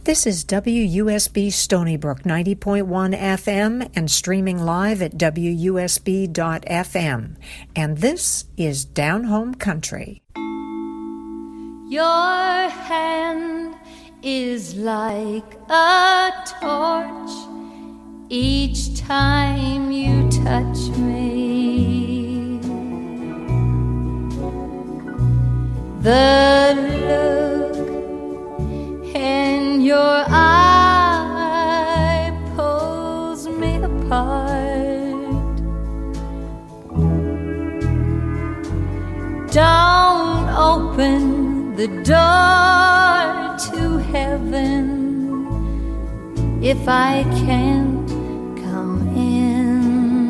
This is WUSB Stony Brook 90.1 FM and streaming live at WUSB.FM. And this is Down Home Country. Your hand is like a torch each time you touch me. The look in your eye pulls me apart. Don't open the door to heaven if I can't come in.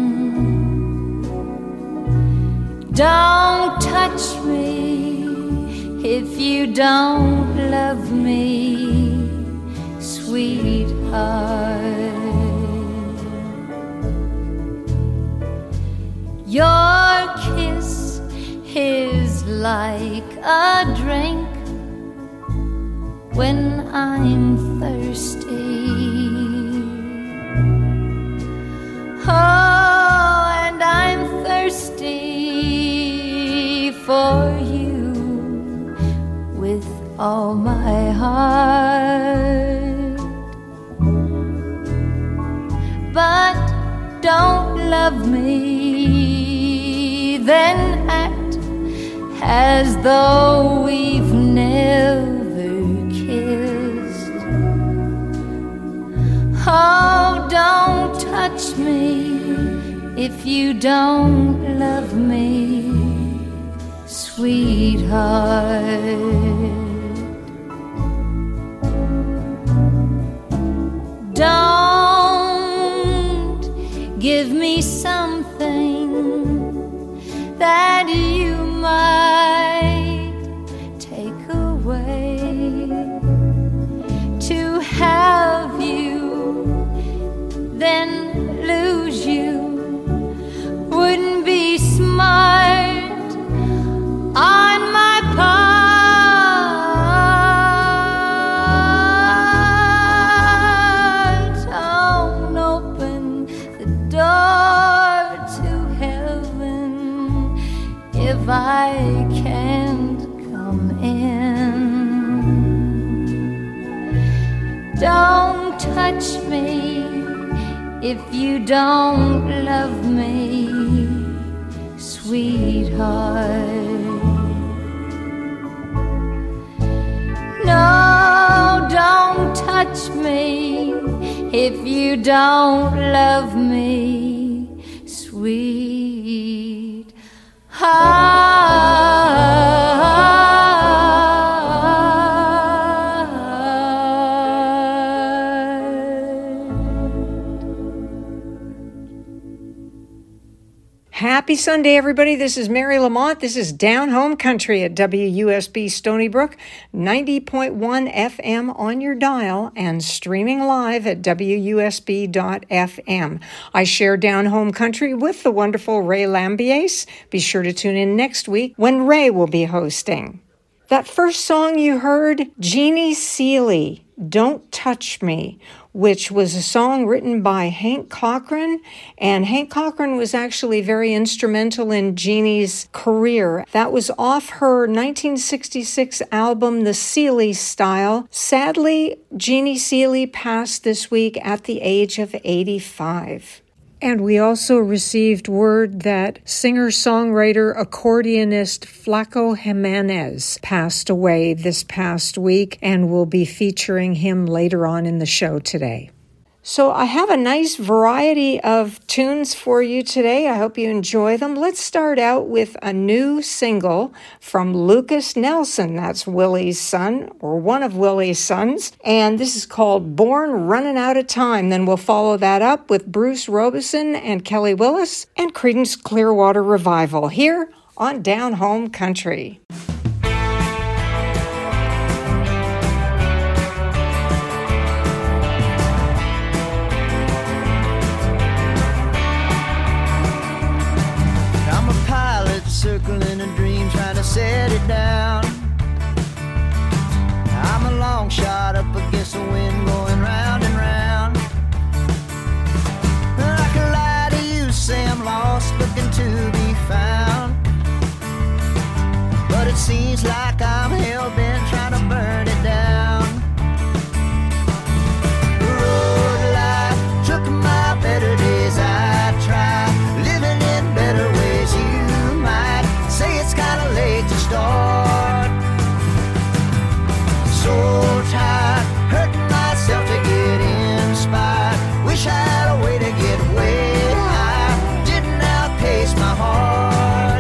Don't touch me if you don't love me, sweetheart. Your kiss is like a drink when I'm thirsty. Oh, and I'm thirsty for you with all my heart. But don't love me, then act as though we've never kissed. Oh, don't touch me if you don't love me, sweetheart. Don't give me something that you might take away. To have you, then lose you, wouldn't be smart on my part. Don't open the door to heaven if I can't come in. Don't touch me if you don't love me, sweetheart. No, don't touch me if you don't love me, sweetheart. Happy Sunday, everybody. This is Mary Lamont. This is Down Home Country at WUSB Stony Brook, 90.1 FM on your dial and streaming live at WUSB.FM. I share Down Home Country with the wonderful Ray Lambiase. Be sure to tune in next week when Ray will be hosting. That first song you heard, Jeannie Seely, Don't Touch Me, which was a song written by Hank Cochran, and Hank Cochran was actually very instrumental in Jeannie's career. That was off her 1966 album, The Seely Style. Sadly, Jeannie Seely passed this week at the age of 85. And we also received word that singer-songwriter, accordionist Flaco Jimenez passed away this past week, and we'll be featuring him later on in the show today. So I have a nice variety of tunes for you today. I hope you enjoy them. Let's start out with a new single from Lucas Nelson. That's Willie's son, or one of Willie's sons. And this is called Born Running Out of Time. Then we'll follow that up with Bruce Robeson and Kelly Willis and Creedence Clearwater Revival here on Down Home Country. Circling a dream, trying to set it down. I'm a long shot up against the wind, seems like I'm hell-bent trying to burn it down. The road life took my better days. I try living in better ways. You might say it's kind of late to start. So tired, hurting myself to get inspired. Wish I had a way to get way high. Didn't outpace my heart.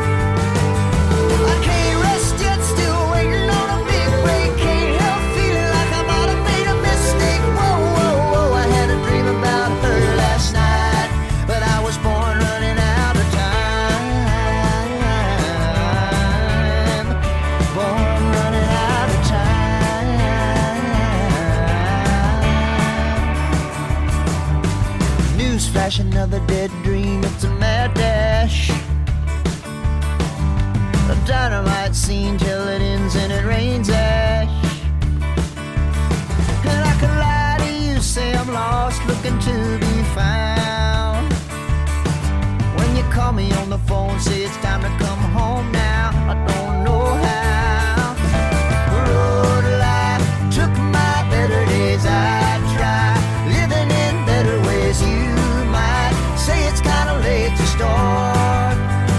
I can't rest yet, still waiting on a big break. Can't help feeling like I might have made a mistake. Whoa, whoa, whoa, I had a dream about her last night, but I was born running out of time. Born running out of time. Newsflash, another dead dream. It's a mad dash. A dynamite scene till it ends and it rains ash. And I could lie to you, say I'm lost, looking to be found. When you call me on the phone, say it's time to come home now. I don't know how. The road life took my better days. I try living in better ways. You might say it's kind of late to start.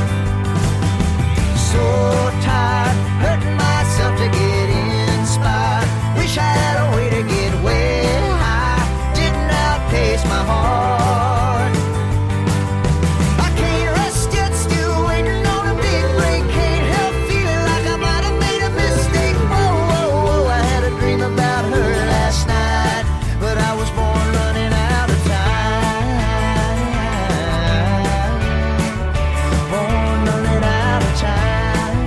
So tired, hurting myself to get inspired. Wish I had a way to get way high. Didn't outpace my heart. I can't rest yet, still waiting on a big break. Can't help feeling like I might have made a mistake. Whoa, whoa, whoa, I had a dream about her last night, but I was born running out of time. Born running out of time.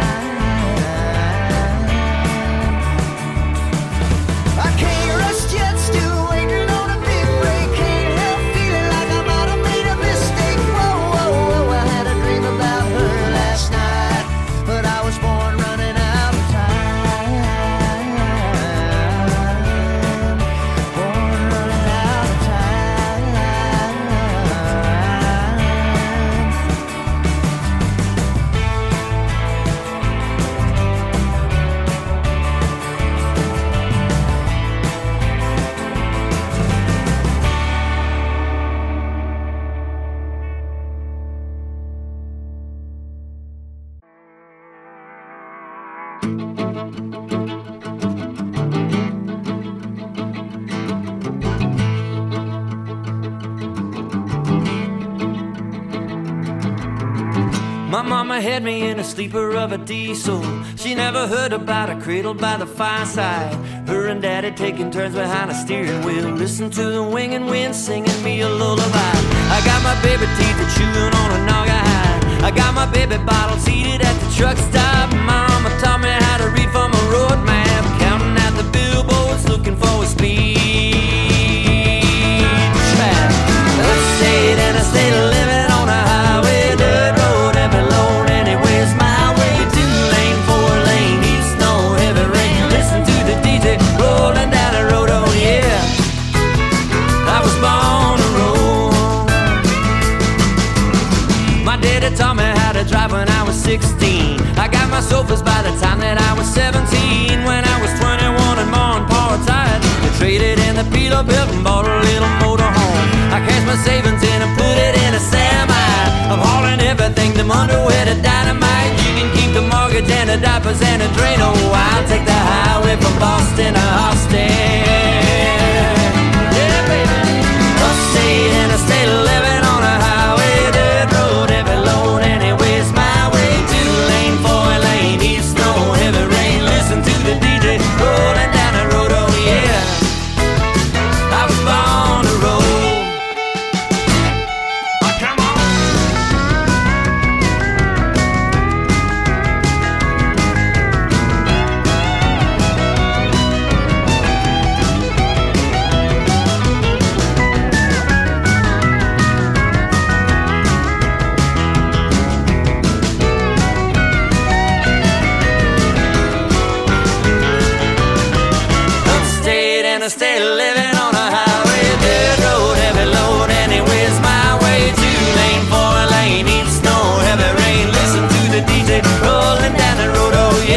I can't rest yet, still waiting on a big break. Can't help feeling like I might have made a mistake. Whoa, whoa, whoa, I had a dream about her last night, but I was born running out of time. Born running out of time. My mama had me in a sleeper of a diesel. She never heard about a cradle by the fireside. Her and daddy taking turns behind a steering wheel. Listen to the winging wind singing me a lullaby. I got my baby teeth chewing on a naugahyde. I got my baby bottle seated at the truck stop. My mama taught me how to read from a road map, counting out the billboards looking for a speed trap. Upstate and I stayed living on a highway, dirt road, heavy load, anywhere's my way. 2 lane, 4 lane, heat, snow, heavy rain. Listen to the DJ rolling down the road, oh yeah. I was born to roll. My daddy taught me how to drive when I was 16. I got my sofas by the time that I was 17. When I was 21 and Ma and Pa retired, I traded in the Peter Bill and bought a little motor home. I cashed my savings in and put it in a semi. I'm hauling everything, from underwear to dynamite. You can keep the mortgage and the diapers and the drain. Oh, I'll take the highway from Boston to Austin. Yeah, baby. Upstate and I stay living on a highway, dirt road, heavy load, anywhere's my way. 2 lane, 4 lane, heat, snow, heavy rain. Listen to the DJ rolling down the road, oh yeah. I was born to roll. Oh, come on. Upstate and I stay living on a highway, dirt road, heavy load, anywhere's my way. 2 lane, 4 lane, heat, snow, heavy rain. Listen to the DJ rolling down the road, oh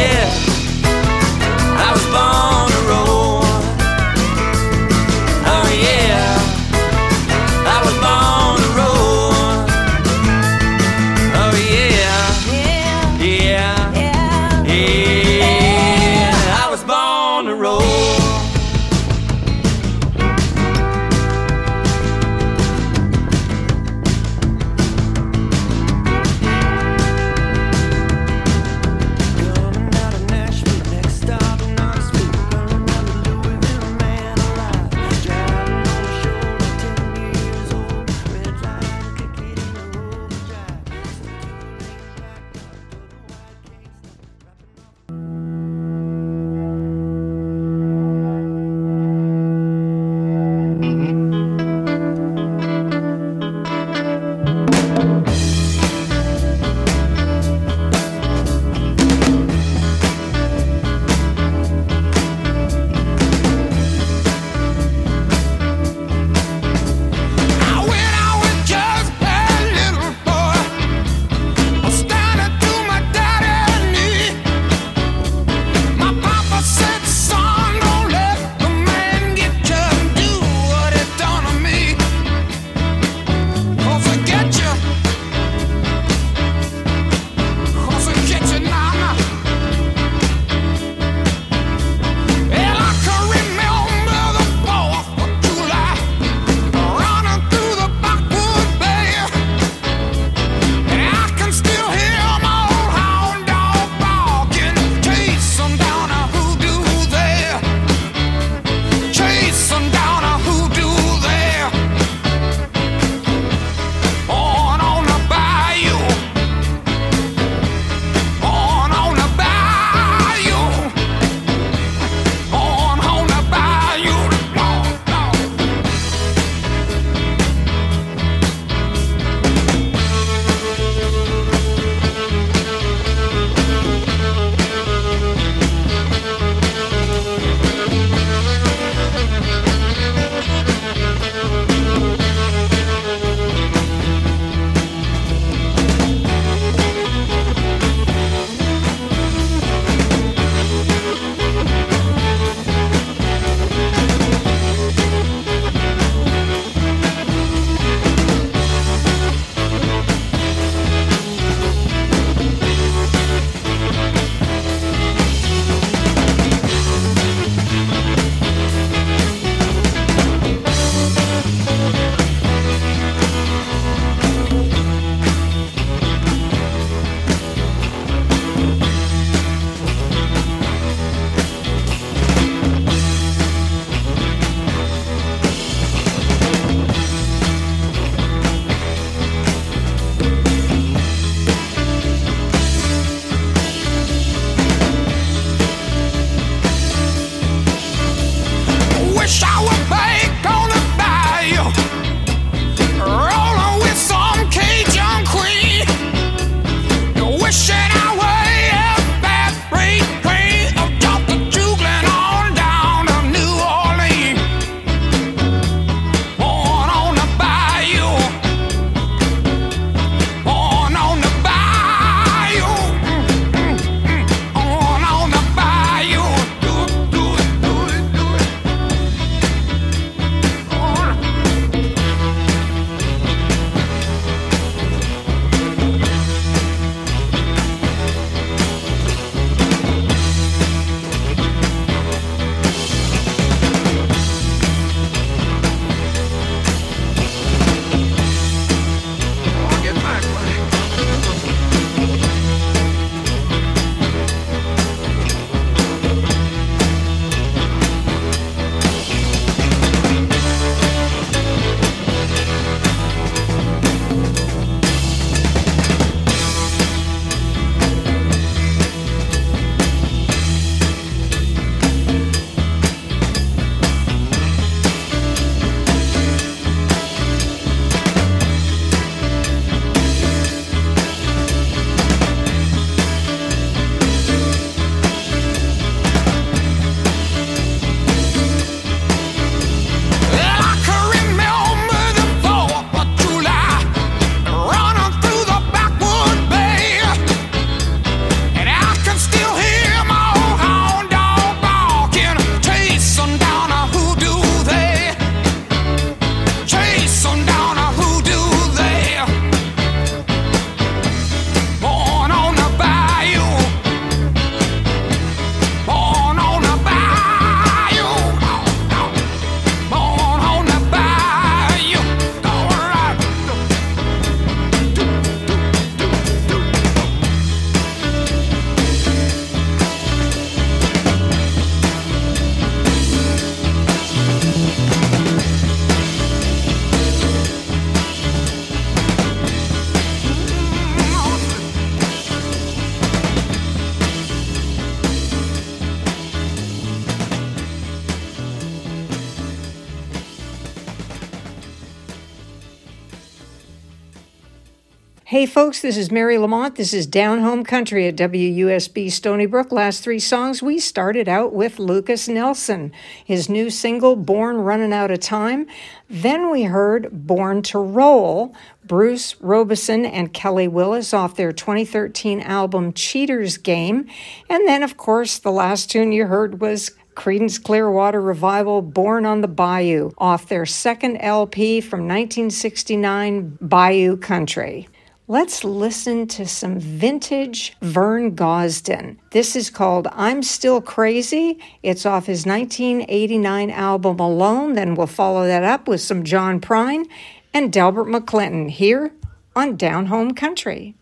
Hey folks, this is Mary Lamont. This is Down Home Country at WUSB Stony Brook. Last three songs, we started out with Lucas Nelson, his new single, Born Running Out of Time. Then we heard Born to Roll, Bruce Robeson and Kelly Willis off their 2013 album Cheater's Game. And then, of course, the last tune you heard was Creedence Clearwater Revival, Born on the Bayou, off their second LP from 1969, Bayou Country. Let's listen to some vintage Vern Gosdin. This is called I'm Still Crazy. It's off his 1989 album Alone. Then we'll follow that up with some John Prine and Delbert McClinton here on Down Home Country.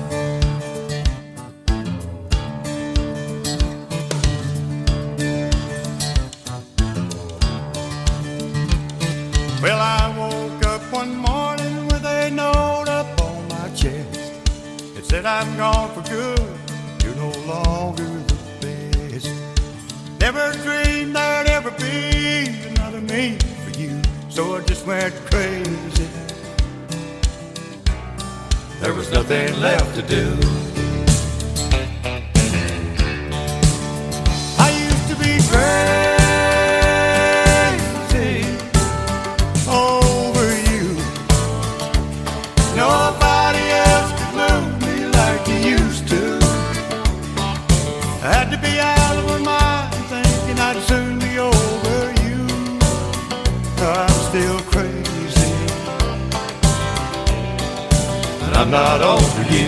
Well, I woke up one morning with a note up on my chest. It said I'm gone for good, you're no longer the best. Never dreamed there'd ever be another me for you, so I just went crazy. There was nothing left to do. I used to be crazy over you. Nobody else could move me like you used to. I had to be out of my mind thinking I'd soon be over you. I'm still crazy, but I'm not over you.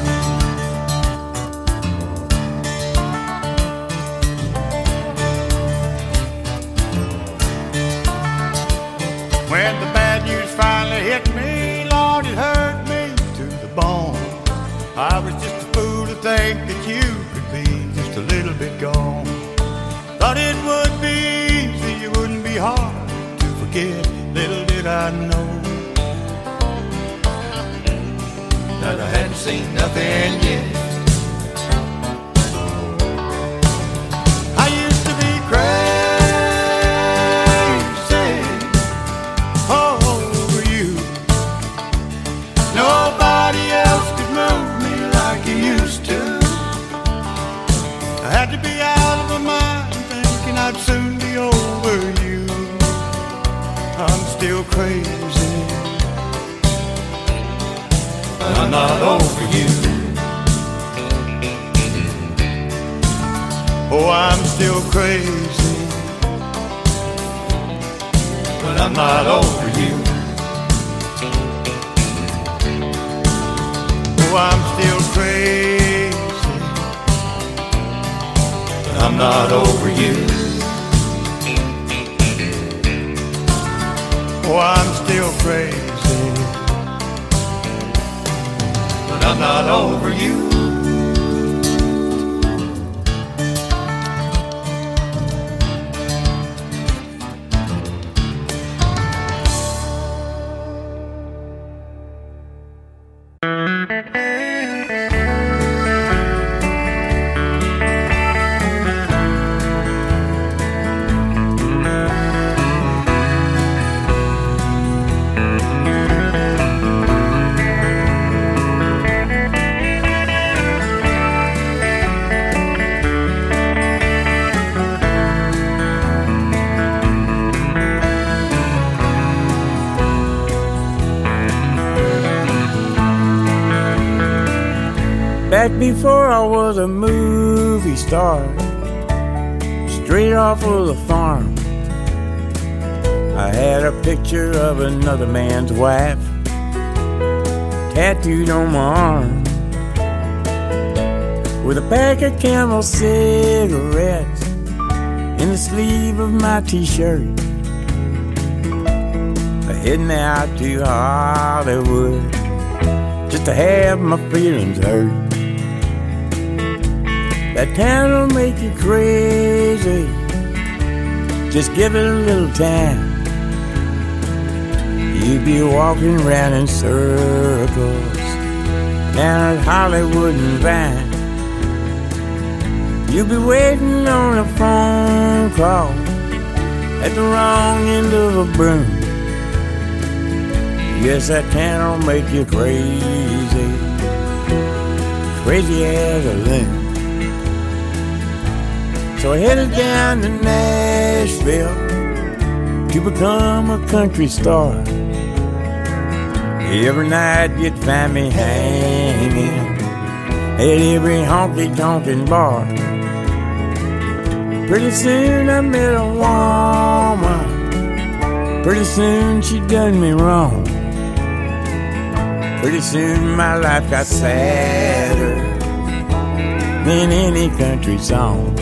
When the bad news finally hit me, Lord, it hurt me to the bone. I was just a fool to think that you could be just a little bit gone. Thought it would be easy, it wouldn't be hard to forget. Little did I know that I hadn't seen nothing yet. I used to be crazy over you. Nobody else could move me like you used to. I had to be out of my mind thinking I'd soon be over you. I'm still crazy, but I'm not over you. Oh, I'm still crazy, but I'm not over you. Oh, I'm still crazy, but I'm not over you. Oh, I'm still crazy, but I'm not over you. Back before I was a movie star, straight off of the farm, I had a picture of another man's wife tattooed on my arm, with a pack of Camel cigarettes in the sleeve of my t-shirt, heading out to Hollywood just to have my feelings hurt. That town will make you crazy, just give it a little time. You'd be walking around in circles down at Hollywood and Vine. You'll be waiting on a phone call at the wrong end of a broom. Yes, that town'll make you crazy, crazy as a loon. So I headed down to Nashville to become a country star. Every night you'd find me hanging at every honky-tonkin' bar. Pretty soon I met a woman, pretty soon she done me wrong. Pretty soon my life got sadder than any country song.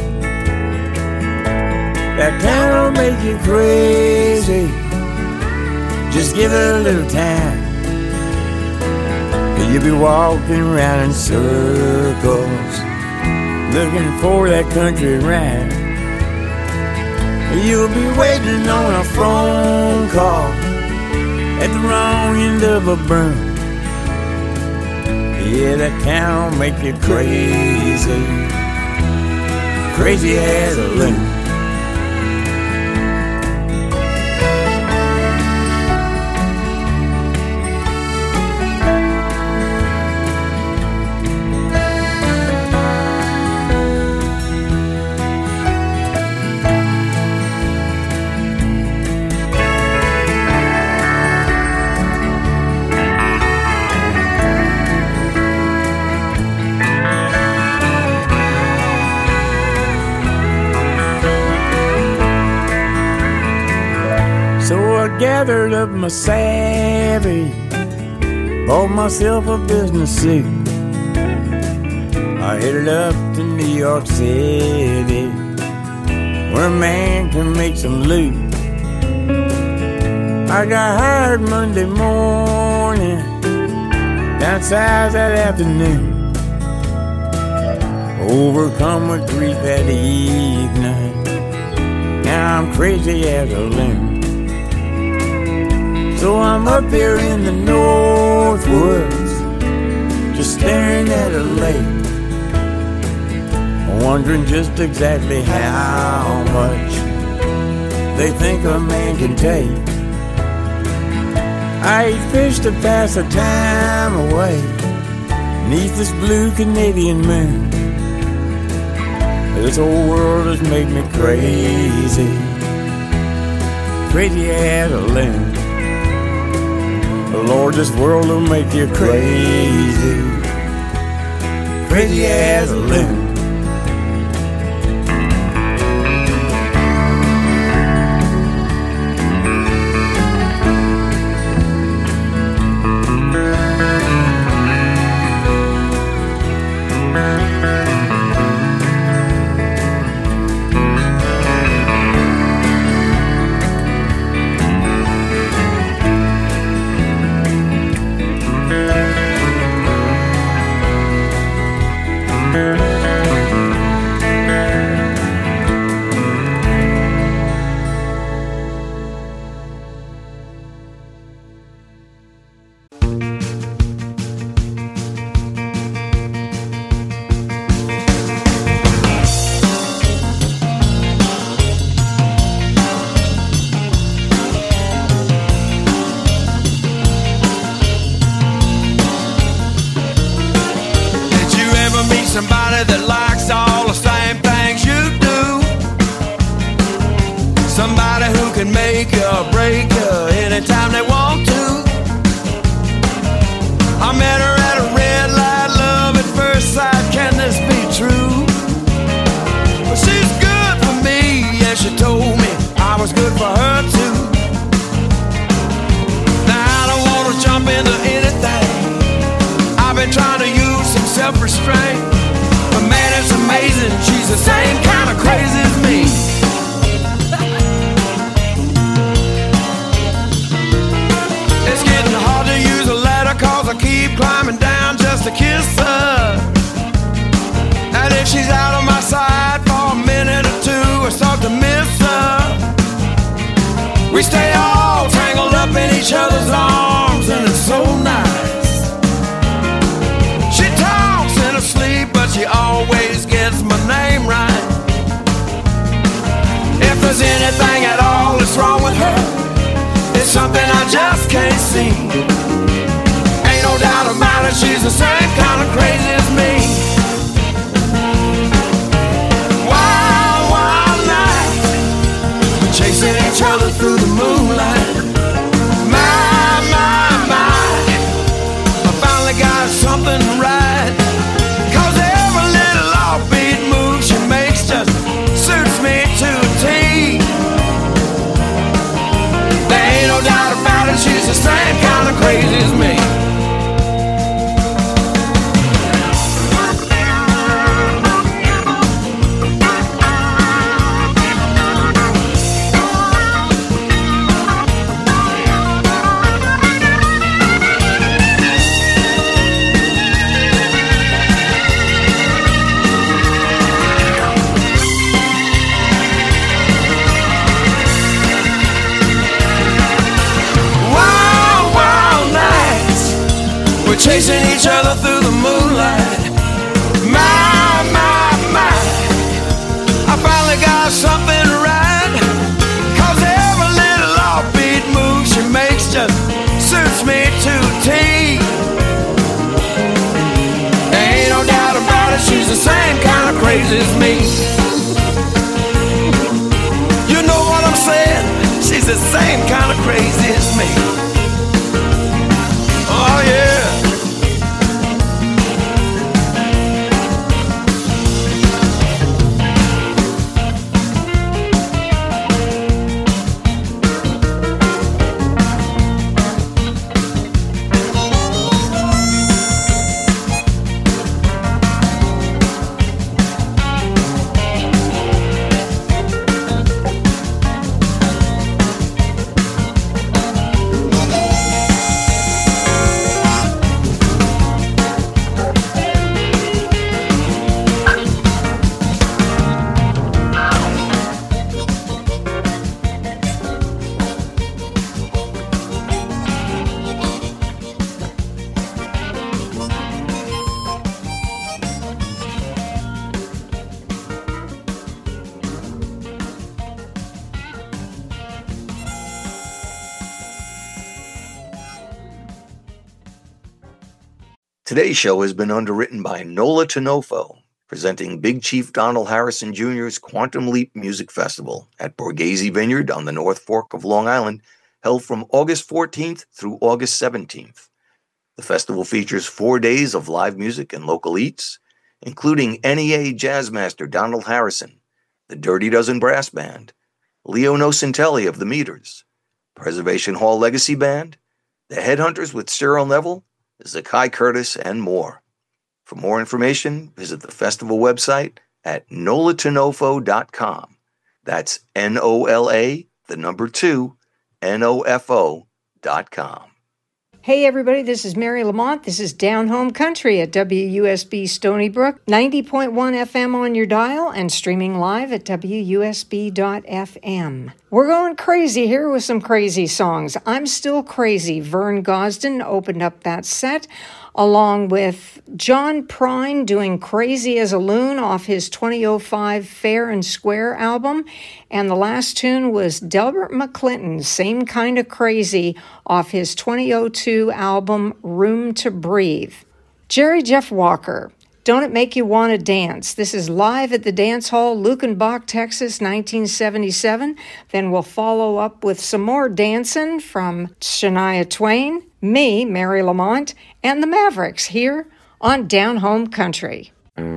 That town'll make you crazy, just give it a little time. You'll be walking around in circles, looking for that country rhyme. You'll be waiting on a phone call at the wrong end of a broom. Yeah, that town'll make you crazy, crazy as a loon. Gathered up my savvy, bought myself a business suit. I headed up to New York City, where a man can make some loot. I got hired Monday morning, down south that afternoon. Overcome with grief that evening, now I'm crazy as a loon. So I'm up there in the North Woods, just staring at a lake, wondering just exactly how much they think a man can take. I eat fish to pass the time away, neath this blue Canadian moon. This whole world has made me crazy, crazy as a loon. Lord, this world will make you crazy, crazy as a loon. Somebody that likes all the same things you do. Somebody who can make you or break you anytime they want to. I met her at a red light, love at first sight, can this be true? Well, she's good for me, yeah, she told me I was good for her too. Now I don't want to jump into anything, I've been trying to use some self-restraint. But man, it's amazing, she's the same kind of crazy as me. It's getting hard to use a ladder, cause I keep climbing down just to kiss her. And if she's out of my sight for a minute or two, I start to miss her. We stay all tangled up in each other's arms, and it's so nice. She talks in her sleep, but she always gets my name right. If there's anything at all that's wrong with her, it's something I just can't see. it, she's the same kind of crazy as me. Wild, wild night, we're chasing each other through the moonlight. My, I finally got something right. 'Cause every little offbeat move she makes just suits me to a T. There ain't no doubt about it, she's the same kind of crazy as me. Chasing each other through the moonlight. My, I finally got something right. 'Cause every little offbeat move she makes just suits me to a T. There ain't no doubt about it, she's the same kind of crazy as me. You know what I'm saying? She's the same kind of crazy as me. Oh yeah. Today's show has been underwritten by Nola Tonofo, presenting Big Chief Donald Harrison Jr.'s Quantum Leap Music Festival at Borghese Vineyard on the North Fork of Long Island, held from August 14th through August 17th. The festival features 4 days of live music and local eats, including NEA Jazzmaster Donald Harrison, the Dirty Dozen Brass Band, Leo Nocentelli of the Meters, Preservation Hall Legacy Band, the Headhunters with Cyril Neville, Zakai Curtis, and more. For more information, visit the festival website at nolatonofo.com. That's NOLA, the number 2, NOFO.com. Hey everybody, this is Mary Lamont. This is Down Home Country at WUSB Stony Brook, 90.1 FM on your dial and streaming live at WUSB.FM. We're going crazy here with some crazy songs. I'm Still Crazy. Vern Gosdin opened up that set, along with John Prine doing Crazy as a Loon off his 2005 Fair and Square album. And the last tune was Delbert McClinton, Same Kind of Crazy, off his 2002 album Room to Breathe. Jerry Jeff Walker, Don't It Make You Want to Dance? This is live at the Dance Hall, Lukenbach, Texas, 1977. Then we'll follow up with some more dancing from Shania Twain, me, Mary Lamont, and the Mavericks here on Down Home Country.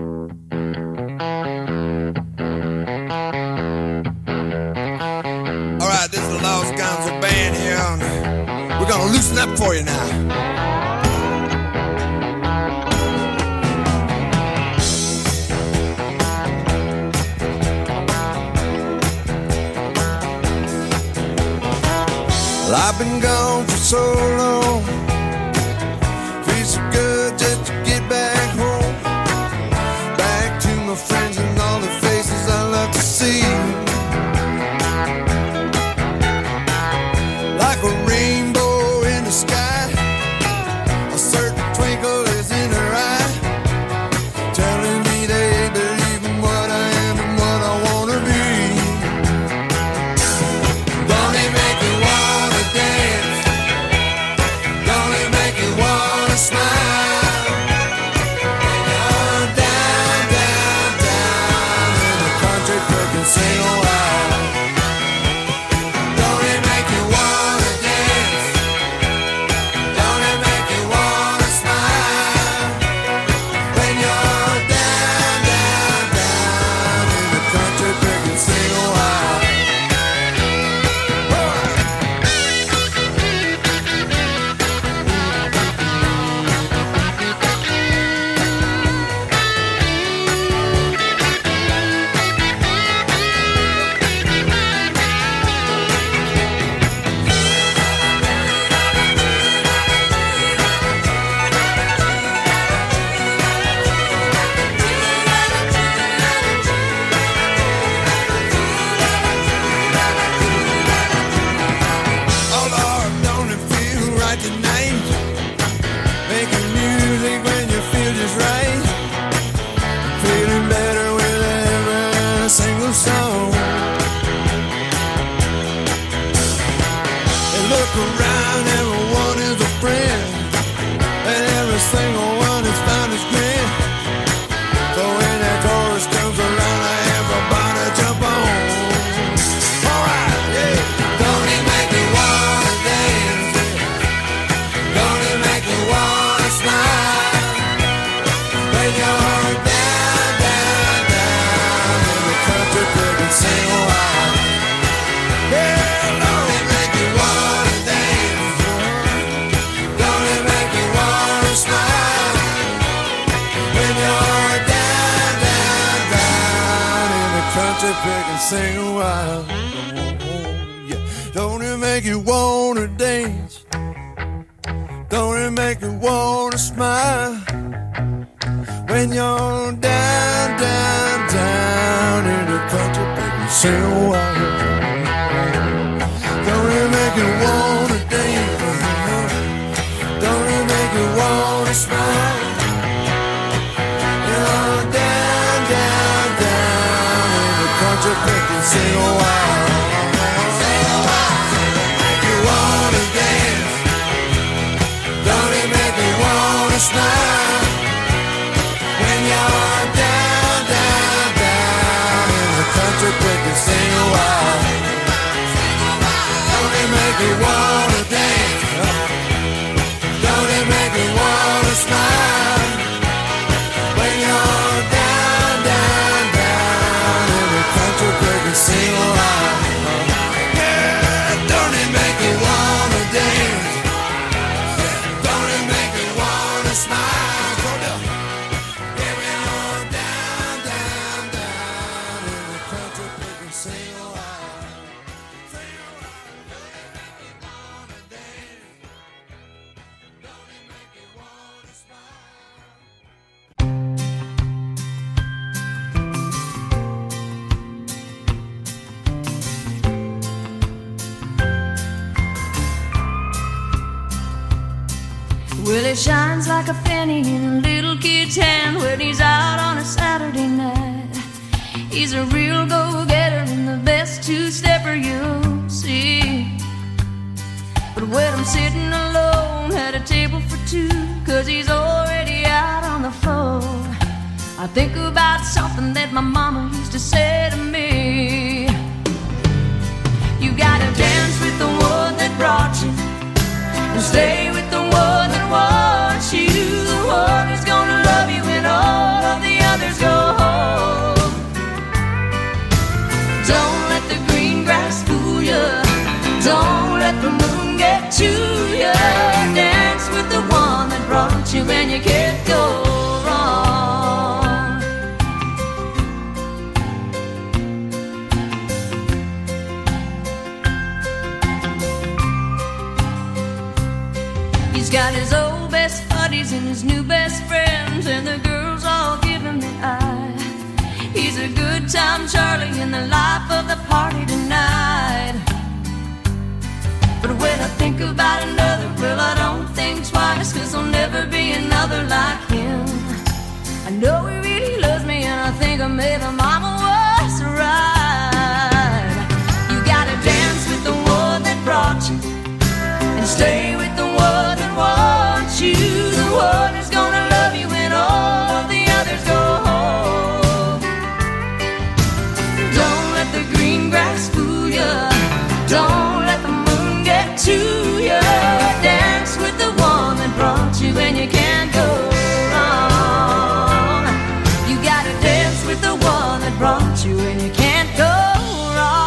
All right, this is the Lost Gonzo Band here. We're gonna loosen up for you now. Well, I've been gone for so long. Feels so good just to get back home. Back to my friends and all the faces I love to see. Like a rainbow in the sky, a certain twinkle is in her eye, telling me they believe in what I am and what I want to be. Don't it make you wanna dance? Don't look around, everyone is a friend, and every single one has found his grin. So when that chorus comes around, everybody jump on. Alright, yeah. Don't it make me wanna dance? Don't it make me wanna smile? When you're down, down, down in the country, picking sing a while. Yeah, don't it make me wanna dance? Don't it make me wanna smile? When you're down, down, down in the country, picking sing a while. Yeah. Don't it make you wanna dance? Don't it make you wanna smile? When you're down, down, down in the country, baby, sing a while. Don't it make you wanna dance? Don't it make you wanna smile? You're down, down, down in the country, baby, sing a while. Make you wanna dance? Don't it make you wanna smile? When you're down, down, down in the country, picking sing a while. Don't it make you wanna dance? Don't it make you wanna smile? When you're down, down, down in the country, picking sing a while. Yeah, don't it make you wanna dance? Don't it make you wanna smile? Go down. Well, it shines like a penny in a little kid's hand when he's out on a Saturday night. He's a real go-getter and the best two-stepper you'll see. But when I'm sitting alone at a table for two, 'cause he's already out on the floor, I think about something that my mama used to say to me. You gotta dance with the one that brought you, and stay with the one that wants you. The one who's gonna love you when all of the others go home. Don't let the green grass fool you. Don't let the moon get to you. Dance with the one that brought you, and you can't go wrong. He's got his old best buddies and his new best friends, and the girls all give him the eye. He's a good time Charlie in the life of the party tonight. But when I think about another, well, I don't think twice, 'cause there'll never be another like him. I know he really loves me, and I think I made my mama was right. You gotta dance with the one that brought you, and stay with the one that wants you. The one who's gonna love you when all of the others go home. Don't let the green grass fool you. Don't let the moon get to you. Dance with the one that brought you, and you can't go wrong. You gotta dance with the one that brought you, and you can't go wrong.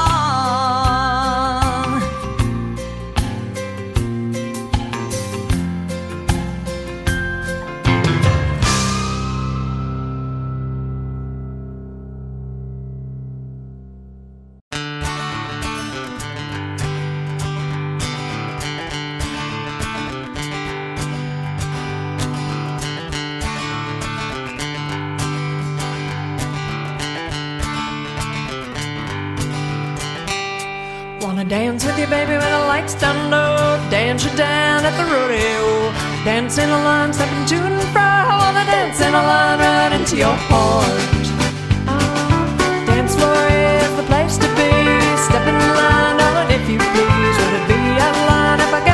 Wanna dance with you, baby, when the lights down low. Dance you down at the rodeo. Dance in a line, stepping to and fro. I wanna dance in a line right into your heart. Dance floor is the place to be. Step in line, darling, if you please. Would it be out of line if I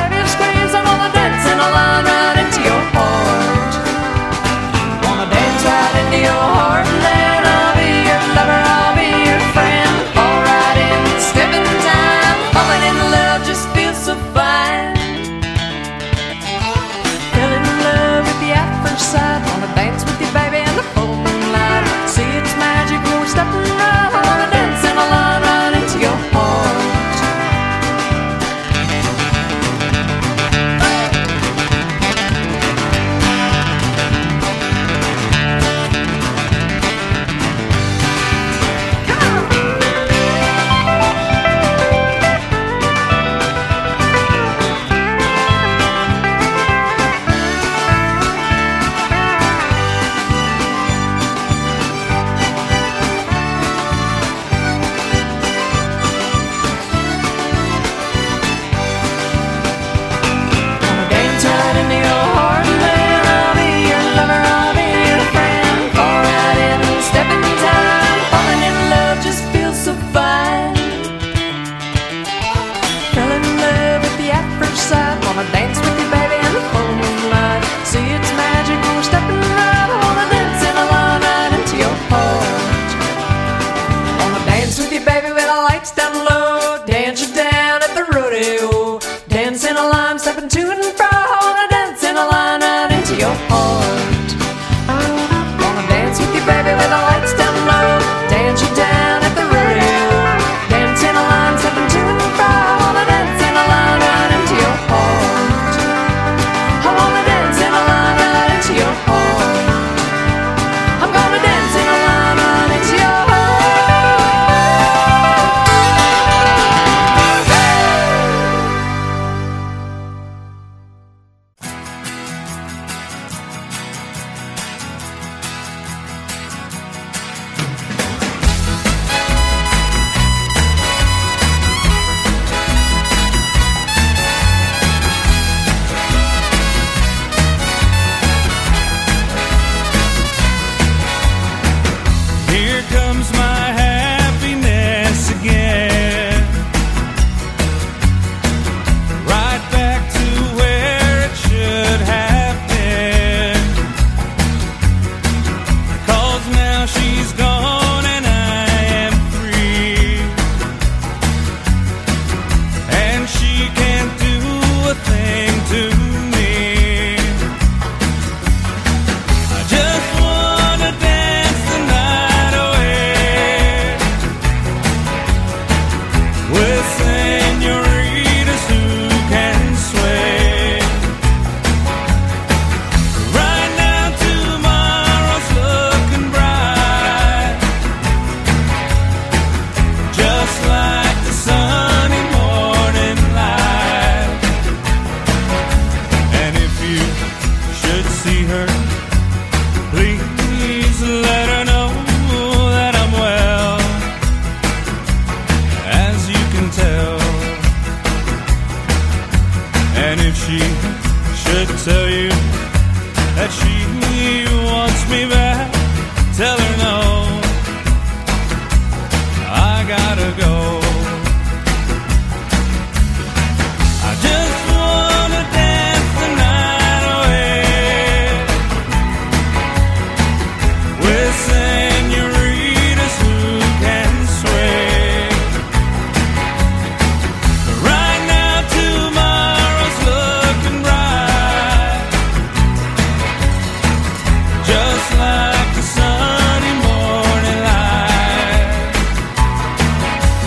Wanna dance with you, baby, in the full moonlight. See, it's magic when we're stepping right. I wanna dance in a line right into your heart. Wanna dance with you, baby, with the lights down low. Dance you down at the rodeo. Dance in a line, stepping to and fro. I wanna dance in a line right into your heart. Wanna dance with you, baby, with the lights down low. Dance you down at the rodeo. Dance in a line, stepping to and fro. I wanna dance in a line right into your heart. I wanna dance in a line right into your heart. I'm gonna dance in a line right into your heart. Here comes my happiness again, right back to where it should have been. 'Cause now she's gone and I am free, and she can't do a thing to me. I just wanna dance the night away with senoritas who can sway. Right now tomorrow's looking bright, just like the sunny morning light. And if you should see her, please let her know that I'm well, as you can tell. And if she should tell you that she wants me back, tell her no, I gotta go. I just wanna dance the night away with senoritas who can sway. Right now tomorrow's looking bright, just like the sunny morning light.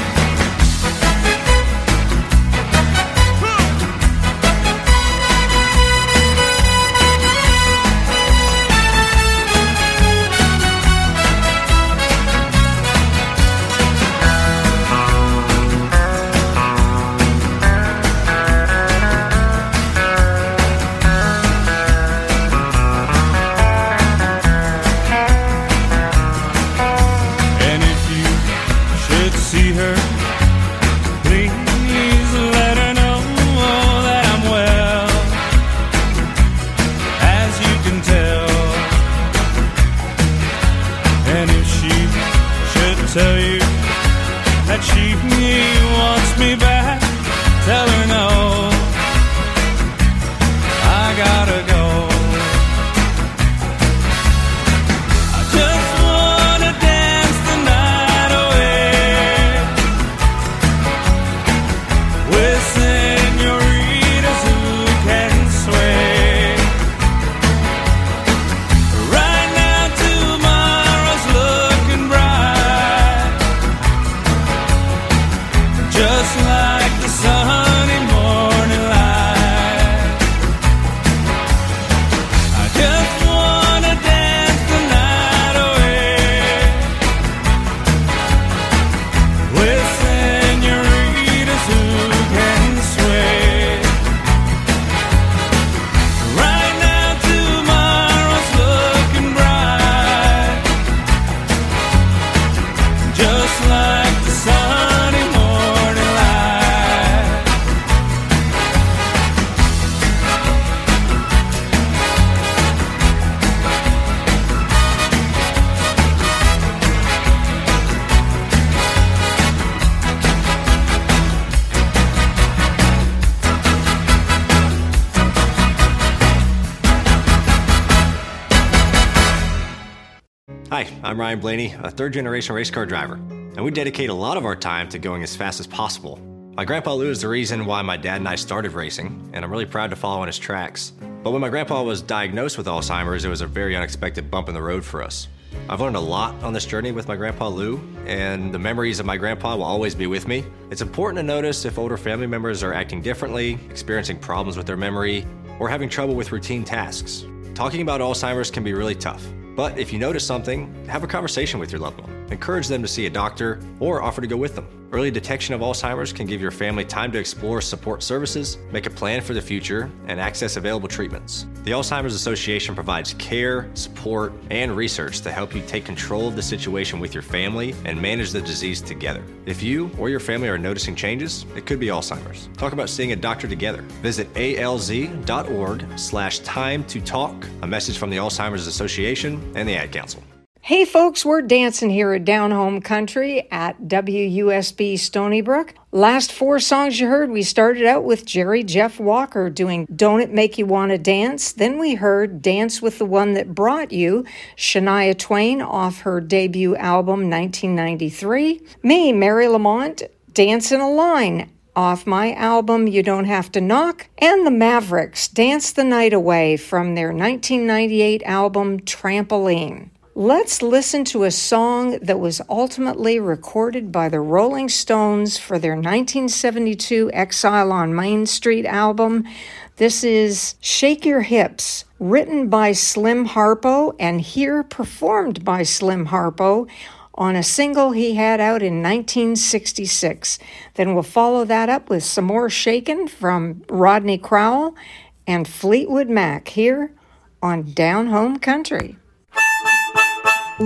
Hi, I'm Ryan Blaney, a third-generation race car driver, and we dedicate a lot of our time to going as fast as possible. My Grandpa Lou is the reason why my dad and I started racing, and I'm really proud to follow in his tracks. But when my grandpa was diagnosed with Alzheimer's, it was a very unexpected bump in the road for us. I've learned a lot on this journey with my Grandpa Lou, and the memories of my grandpa will always be with me. It's important to notice if older family members are acting differently, experiencing problems with their memory, or having trouble with routine tasks. Talking about Alzheimer's can be really tough. But if you notice something, have a conversation with your loved one. Encourage them to see a doctor or offer to go with them. Early detection of Alzheimer's can give your family time to explore support services, make a plan for the future, and access available treatments. The Alzheimer's Association provides care, support, and research to help you take control of the situation with your family and manage the disease together. If you or your family are noticing changes, it could be Alzheimer's. Talk about seeing a doctor together. Visit alz.org/time to talk. A message from the Alzheimer's Association and the Ad Council. Hey folks, we're dancing here at Down Home Country at WUSB Stony Brook. Last 4 songs you heard, we started out with Jerry Jeff Walker doing Don't It Make You Wanna Dance. Then we heard Dance with the One That Brought You, Shania Twain off her debut album 1993. Me, Mary Lamont, Dance in a Line off my album You Don't Have to Knock. And the Mavericks, Dance the Night Away from their 1998 album Trampoline. Let's listen to a song that was ultimately recorded by the Rolling Stones for their 1972 Exile on Main Street album. This is Shake Your Hips, written by Slim Harpo and here performed by Slim Harpo on a single he had out in 1966. Then we'll follow that up with some more Shakin' from Rodney Crowell and Fleetwood Mac here on Down Home Country. I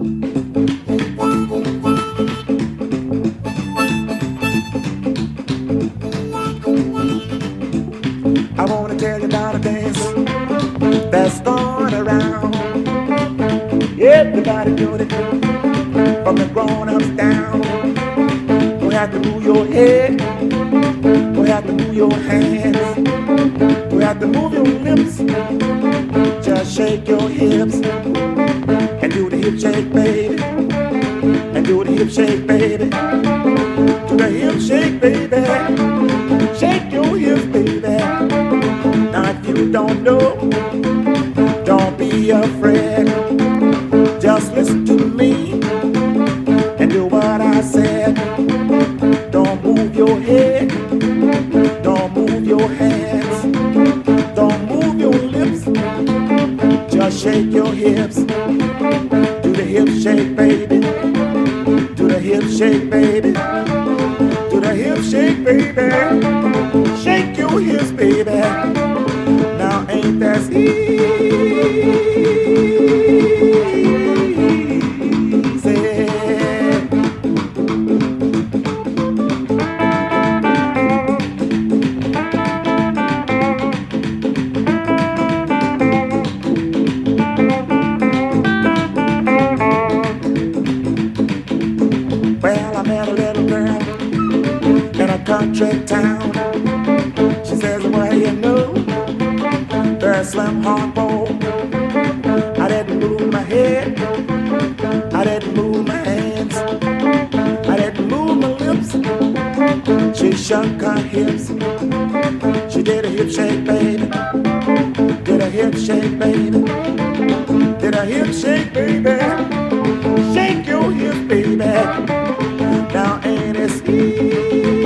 want to tell you about a dance that's going around. Everybody doing it, from the grown-ups down. Don't have to move your head, don't have to move your hands, don't have to move your lips. Just shake your hips and do the hip shake, baby. And do the hip shake, baby. Do the hip shake, baby. Shake your hips, baby. Now if you don't know, don't be afraid. Just listen to me and do what I said. Don't move your head, don't move your hands, don't move your lips. Just shake your hips. Do the hip shake, baby. Do the hip shake, baby. Do the hip shake, baby. Shake your hips, baby. Now ain't that easy? Country town. She says, well, you know, there's Slim Harpo. I didn't move my head, I didn't move my hands, I didn't move my lips. She shook her hips. She did a hip shake, baby. Did a hip shake, baby. Did a hip shake, baby. Shake your hips, baby. Now ain't it easy?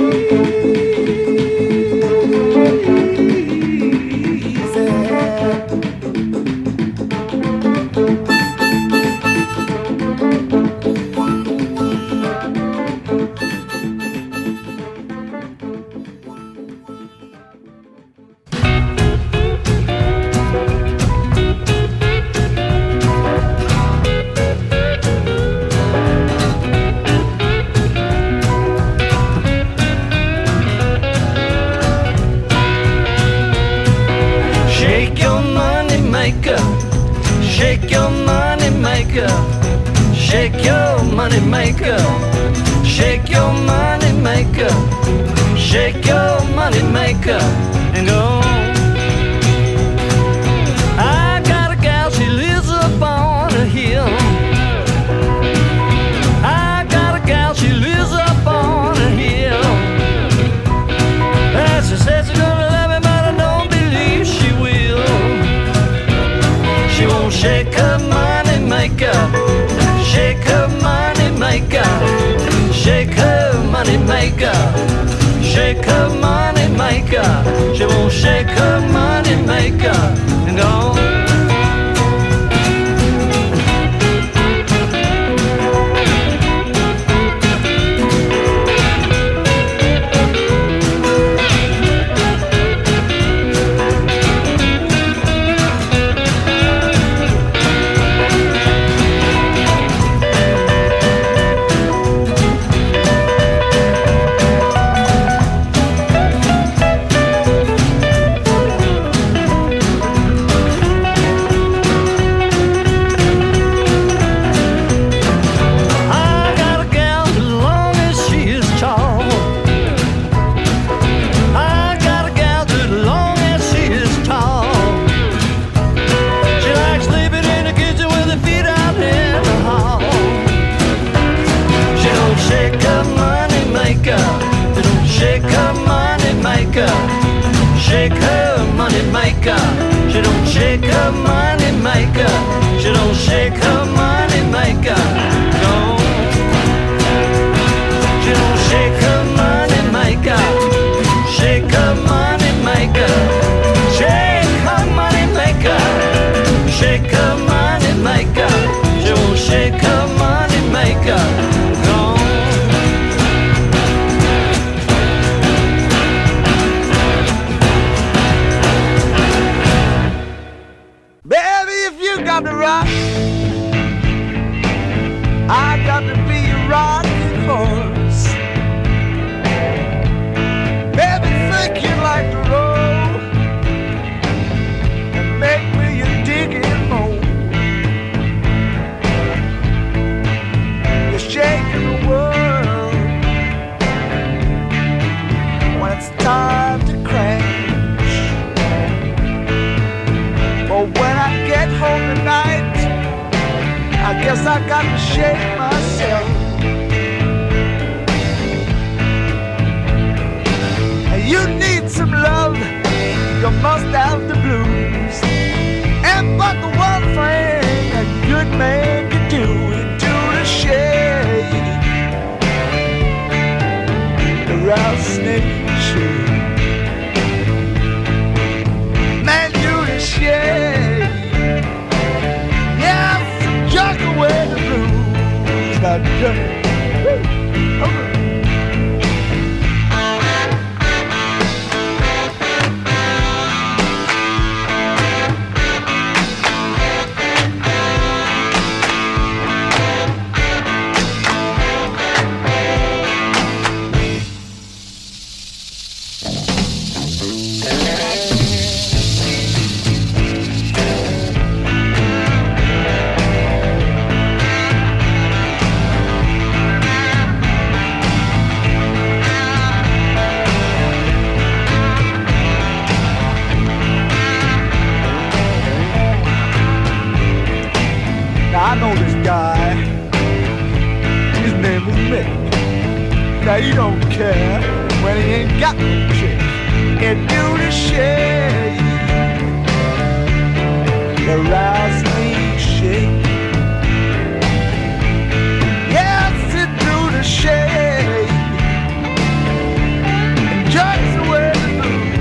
Shake your money maker, shake your money maker, shake your money maker, and go. I got a gal, she lives up on a hill. shake her money maker. She don't shake her money maker. She don't shake her money maker. No. She don't shake her money maker. Shake her money maker. Shake her money maker. Shake her money maker. She won't shake her money maker. No. Baby, if you got to rock, I got to be your rocking horse. Baby, think you like to roll and make me your digging hole. You're shaking the world when it's time to crash. But when I get home tonight, I guess I got to shake myself. And you need some love, you must have the blues. And but the one thing a good man can do is do the shake, the rattlesnake shake. Man, do the shake. Yeah, junk away the blues. Now junk. Okay. I know this guy, his name is Mick. Now he don't care when he ain't got no chick. And do the shake, the rattlesnake shake. Yes, it do the shake, and jerks away the blues.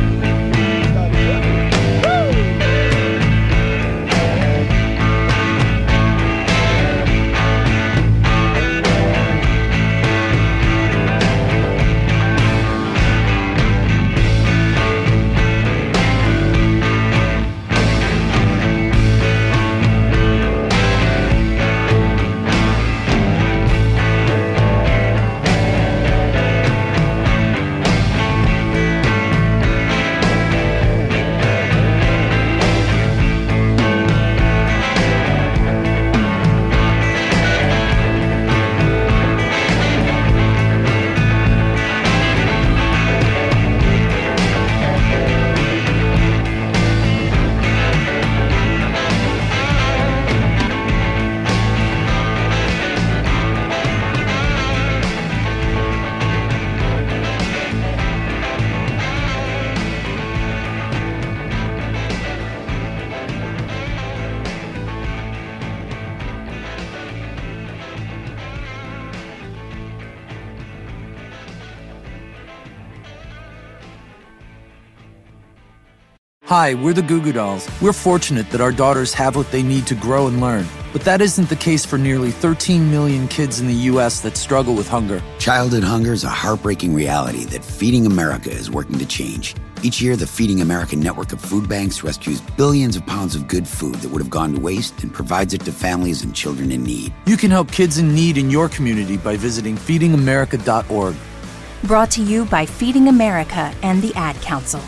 Hi, we're the Goo Goo Dolls. We're fortunate that our daughters have what they need to grow and learn. But that isn't the case for nearly 13 million kids in the U.S. that struggle with hunger. Childhood hunger is a heartbreaking reality that Feeding America is working to change. Each year, the Feeding America network of food banks rescues billions of pounds of good food that would have gone to waste and provides it to families and children in need. You can help kids in need in your community by visiting feedingamerica.org. Brought to you by Feeding America and the Ad Council.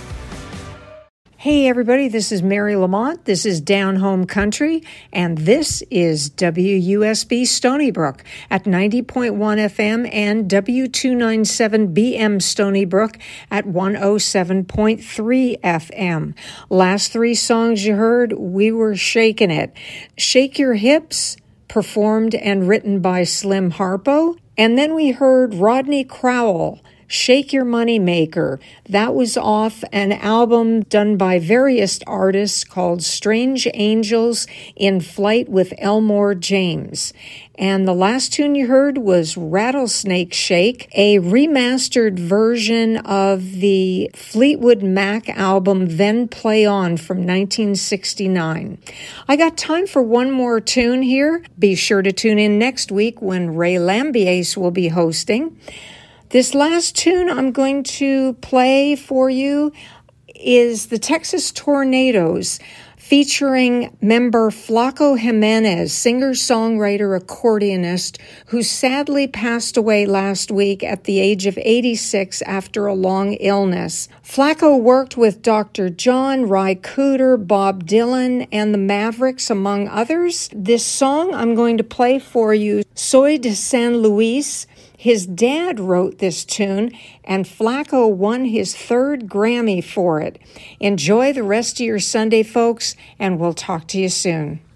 Hey everybody, this is Mary Lamont. This is Down Home Country, and this is WUSB Stony Brook at 90.1 FM and W297BM Stony Brook at 107.3 FM. Last three songs you heard, we were shaking it. Shake Your Hips, performed and written by Slim Harpo. And then we heard Rodney Crowell, Shake Your Money Maker. That was off an album done by various artists called Strange Angels in Flight with Elmore James. And the last tune you heard was Rattlesnake Shake, a remastered version of the Fleetwood Mac album Then Play On from 1969. I got time for one more tune here. Be sure to tune in next week when Ray Lambiase will be hosting. This last tune I'm going to play for you is the Texas Tornadoes, featuring member Flaco Jimenez, singer-songwriter, accordionist, who sadly passed away last week at the age of 86 after a long illness. Flaco worked with Dr. John, Ry Cooder, Bob Dylan, and the Mavericks, among others. This song I'm going to play for you, Soy de San Luis. His dad wrote this tune, and Flaco won his 3rd Grammy for it. Enjoy the rest of your Sunday, folks, and we'll talk to you soon.